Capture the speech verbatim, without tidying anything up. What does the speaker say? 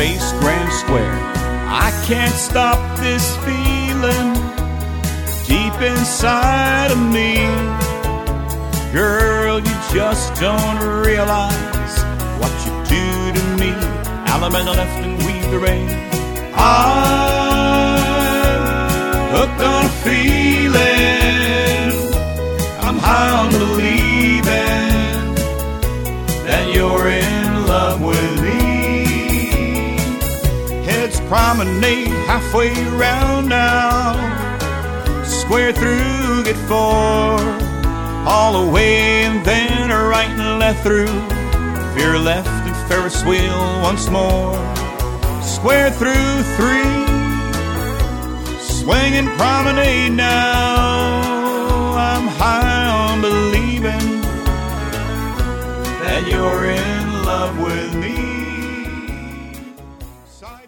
face grand square. I can't stop this feeling deep inside of me. Girl, you just don't realize what you do to me. Alabama left and weave the rain. I'm hooked on a feeling. I'm high on believing that you're in love with me. Heads promenade halfway around now. Square through, get four. All the way and then a right and left through. Veer left and Ferris wheel once more. Square through three. Swing and promenade now. I'm high on believing that you're in love with me.